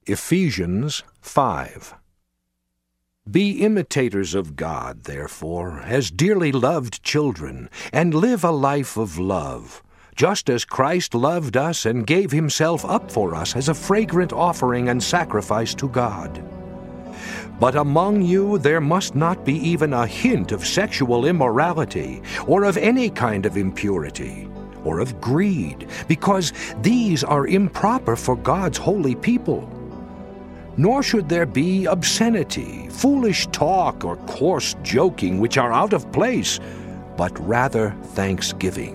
Ephesians 5. Be imitators of God, therefore, as dearly loved children, and live a life of love, just as Christ loved us and gave himself up for us as a fragrant offering and sacrifice to God. But among you there must not be even a hint of sexual immorality, or of any kind of impurity, or of greed, because these are improper for God's holy people. Nor should there be obscenity, foolish talk, or coarse joking, which are out of place, but rather thanksgiving.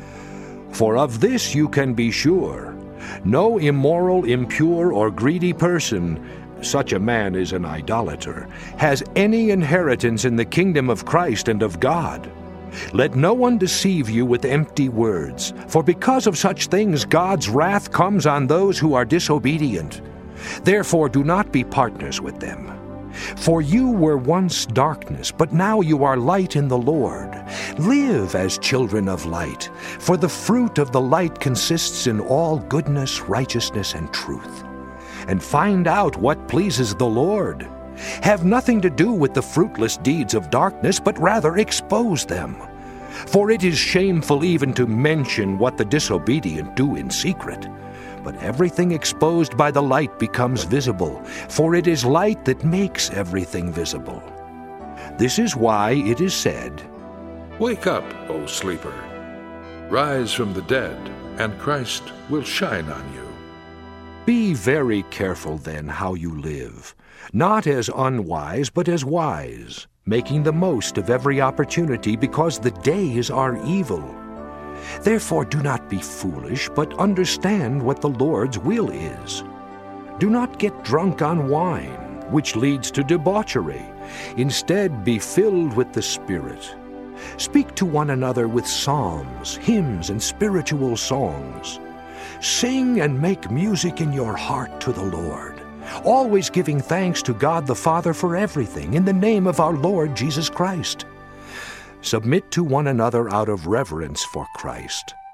For of this you can be sure, no immoral, impure, or greedy person, such a man is an idolater, has any inheritance in the kingdom of Christ and of God. Let no one deceive you with empty words, for because of such things God's wrath comes on those who are disobedient. Therefore do not be partners with them. For you were once darkness, but now you are light in the Lord. Live as children of light, for the fruit of the light consists in all goodness, righteousness, and truth. And find out what pleases the Lord. Have nothing to do with the fruitless deeds of darkness, but rather expose them. For it is shameful even to mention what the disobedient do in secret. But everything exposed by the light becomes visible, for it is light that makes everything visible. This is why it is said, Wake up, O sleeper. Rise from the dead, and Christ will shine on you. Be very careful then how you live, not as unwise but as wise, making the most of every opportunity, because the days are evil. Therefore do not be foolish, but understand what the Lord's will is. Do not get drunk on wine, which leads to debauchery. Instead, be filled with the Spirit. Speak to one another with psalms, hymns, and spiritual songs. Sing and make music in your heart to the Lord, always giving thanks to God the Father for everything, in the name of our Lord Jesus Christ. Submit to one another out of reverence for Christ.